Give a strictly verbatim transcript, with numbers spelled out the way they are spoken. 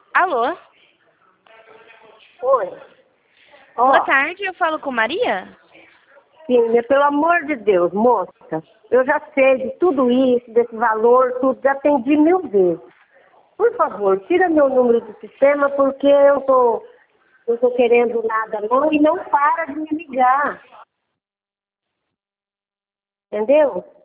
Alô? Oi. Ó, Boa tarde, eu falo com Maria? filha, pelo amor de Deus, moça, eu já sei de tudo isso, desse valor, tudo, já atendi mil vezes. Por favor, tira meu número do sistema, porque eu tô, não tô querendo nada não, e não para de me ligar. Entendeu?